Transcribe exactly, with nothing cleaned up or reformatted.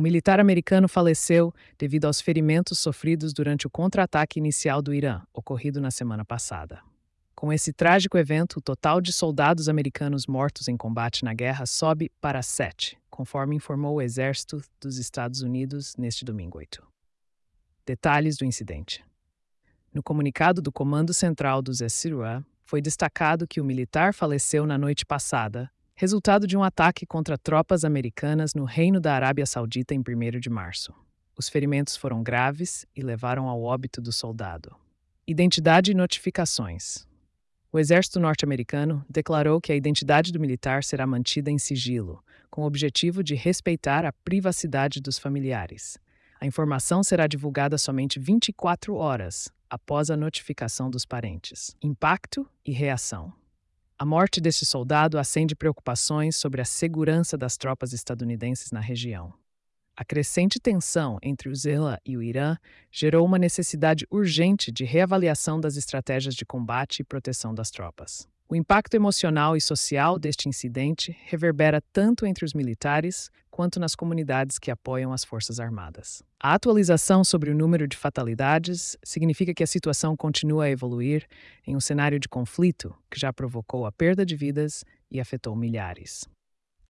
Um militar americano faleceu devido aos ferimentos sofridos durante o contra-ataque inicial do Irã, ocorrido na semana passada. Com esse trágico evento, o total de soldados americanos mortos em combate na guerra sobe para sete, conforme informou o Exército dos Estados Unidos neste domingo oito. Detalhes do incidente. No comunicado do Comando Central dos Ecirua, foi destacado que o militar faleceu na noite passada, resultado de um ataque contra tropas americanas no Reino da Arábia Saudita em primeiro de março. Os ferimentos foram graves e levaram ao óbito do soldado. Identidade e notificações. O Exército norte-americano declarou que a identidade do militar será mantida em sigilo, com o objetivo de respeitar a privacidade dos familiares. A informação será divulgada somente vinte e quatro horas após a notificação dos parentes. Impacto e reação. A morte deste soldado acende preocupações sobre a segurança das tropas estadunidenses na região. A crescente tensão entre o Hezbollah e o Irã gerou uma necessidade urgente de reavaliação das estratégias de combate e proteção das tropas. O impacto emocional e social deste incidente reverbera tanto entre os militares quanto nas comunidades que apoiam as Forças Armadas. A atualização sobre o número de fatalidades significa que a situação continua a evoluir em um cenário de conflito que já provocou a perda de vidas e afetou milhares.